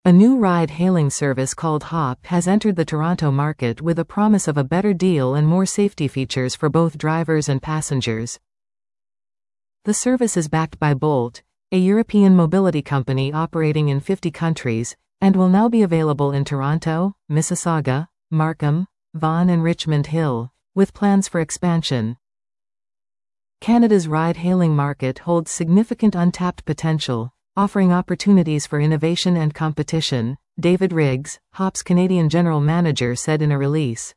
A new ride-hailing service called Hop has entered the Toronto market with a promise of a better deal and more safety features for both drivers and passengers. The service is backed by Bolt, a European mobility company operating in 50 countries, and will now be available in Toronto, Mississauga, Markham, Vaughan and Richmond Hill, with plans for expansion. Canada's ride-hailing market holds significant untapped potential, offering opportunities for innovation and competition, David Riggs, Hop's Canadian general manager, said in a release.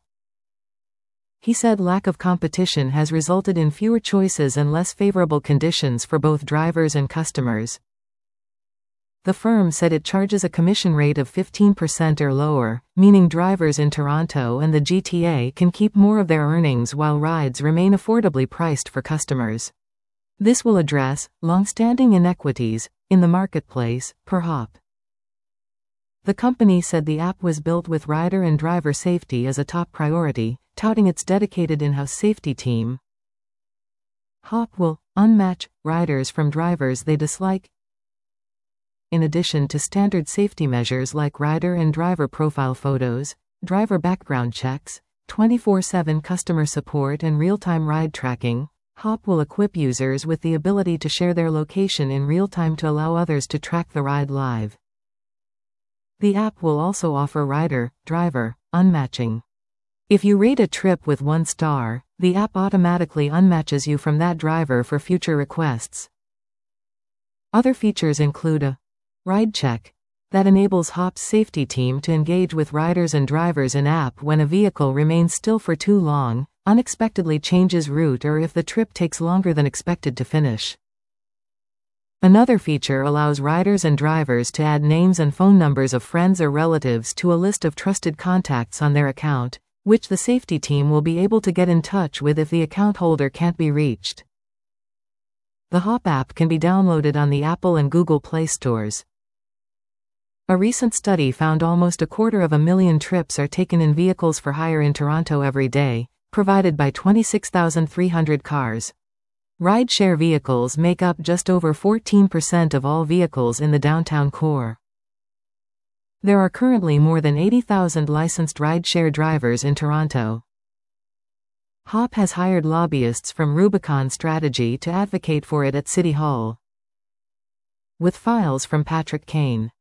He said lack of competition has resulted in fewer choices and less favorable conditions for both drivers and customers. The firm said it charges a commission rate of 15% or lower, meaning drivers in Toronto and the GTA can keep more of their earnings while rides remain affordably priced for customers. This will address long-standing inequities in the marketplace, per Hop. The company said the app was built with rider and driver safety as a top priority, touting its dedicated in-house safety team. Hop will unmatch riders from drivers they dislike. In addition to standard safety measures like rider and driver profile photos, driver background checks, 24/7 customer support and real-time ride tracking, Hop will equip users with the ability to share their location in real time to allow others to track the ride live. The app will also offer rider-driver unmatching. If you rate a trip with 1 star, the app automatically unmatches you from that driver for future requests. Other features include a ride check that enables Hop's safety team to engage with riders and drivers in-app when a vehicle remains still for too long, unexpectedly changes route, or if the trip takes longer than expected to finish. Another feature allows riders and drivers to add names and phone numbers of friends or relatives to a list of trusted contacts on their account, which the safety team will be able to get in touch with if the account holder can't be reached. The Hop app can be downloaded on the Apple and Google Play stores. A recent study found almost 250,000 trips are taken in vehicles for hire in Toronto every day, provided by 26,300 cars. Rideshare vehicles make up just over 14% of all vehicles in the downtown core. There are currently more than 80,000 licensed rideshare drivers in Toronto. Hop has hired lobbyists from Rubicon Strategy to advocate for it at City Hall. With files from Patrick Kane.